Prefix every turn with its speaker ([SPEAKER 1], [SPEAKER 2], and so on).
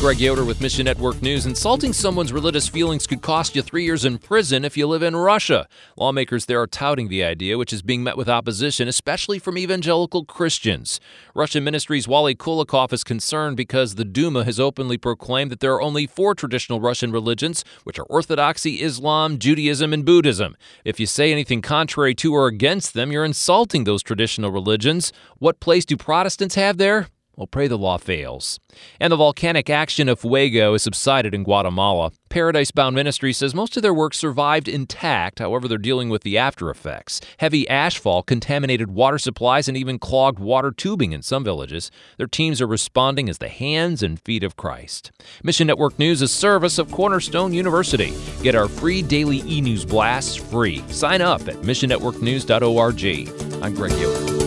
[SPEAKER 1] Greg Yoder with Mission Network News. Insulting someone's religious feelings could cost you 3 years in prison if you live in Russia. Lawmakers there are touting the idea, which is being met with opposition, especially from evangelical Christians. Russian Ministry's Wally Kulikov is concerned because the Duma has openly proclaimed that there are only 4 traditional Russian religions, which are Orthodoxy, Islam, Judaism, and Buddhism. If you say anything contrary to or against them, you're insulting those traditional religions. What place do Protestants have there? Well, pray the law fails. And the volcanic action of Fuego has subsided in Guatemala. Paradise Bound Ministry says most of their work survived intact. However, they're dealing with the after effects. Heavy ashfall contaminated water supplies and even clogged water tubing in some villages. Their teams are responding as the hands and feet of Christ. Mission Network News is a service of Cornerstone University. Get our free daily e-news blasts free. Sign up at missionnetworknews.org. I'm Greg Yoder.